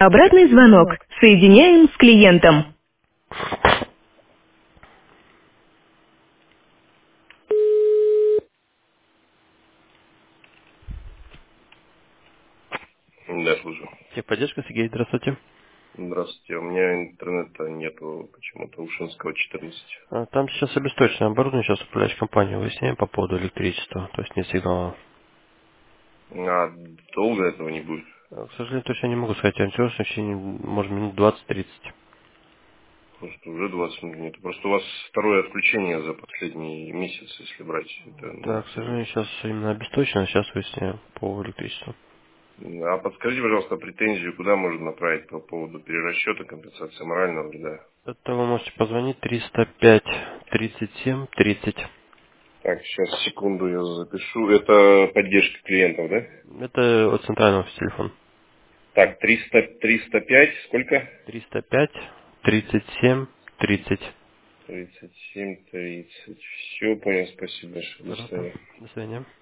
Обратный звонок. Соединяем с клиентом. Да, слушаю. Техподдержка, Сергей, здравствуйте. Здравствуйте. У меня интернета нету почему-то Ушинского 14. Там сейчас обесточенное оборудование, сейчас управляющая компания выясняем по поводу электричества, то есть нет сигнала. А долго этого не будет? К сожалению, точно не могу сказать, антиос в течение, может, минут 20-30. Просто уже 20 минут нет. Просто у вас второе отключение за последний месяц, если брать. Это, Да, к сожалению, сейчас именно обесточено, сейчас выясняем по электричеству. А подскажите, пожалуйста, претензию куда можно направить по поводу перерасчета компенсации морального вреда? Это вы можете позвонить 305 37 30. Так, сейчас, секунду, я запишу. Это поддержка клиентов, да? Это от центрального телефона. Так, 305, сколько? 305 37 30. 37, 30. Все, понял, спасибо большое. До Пожалуйста. свидания. До свидания.